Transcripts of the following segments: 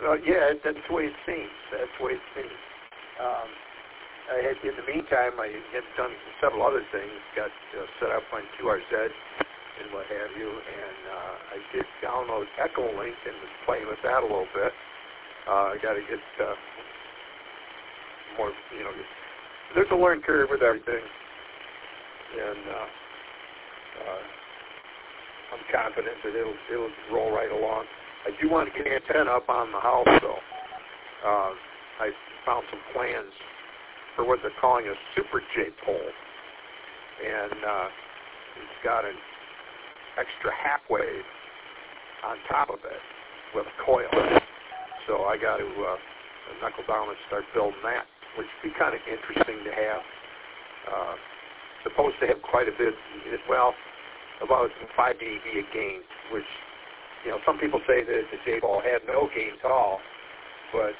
Yeah, that's the way it seems. That's the way it seems. In the meantime, I had done several other things, got set up on QRZ and what have you, and I did download Echolink and was playing with that a little bit. I got to get more, there's a learning curve with everything, and I'm confident that it'll roll right along. I do want to get an antenna up on the house, though. I found some plans for what they're calling a Super J pole, and it's got an extra half wave on top of it with a coil. So I got to knuckle down and start building that, which would be kind of interesting to have. Supposed to have quite a bit, about 5 dB a gain, which, some people say that the J-ball had no gain at all, but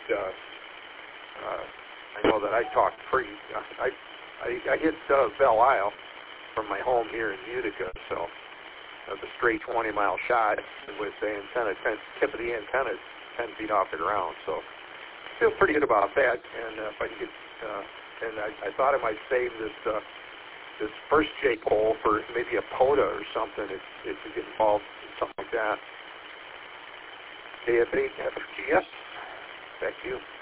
I know that I talked pretty. I hit Belle Isle from my home here in Utica, so the straight 20-mile shot with the antenna, tip of the antenna 10 feet off the ground. So I feel pretty good about that. And if I can get, and I thought I might save this first J pole for maybe a POTA or something if we get involved in something like that. KF8 FGS. Back to you.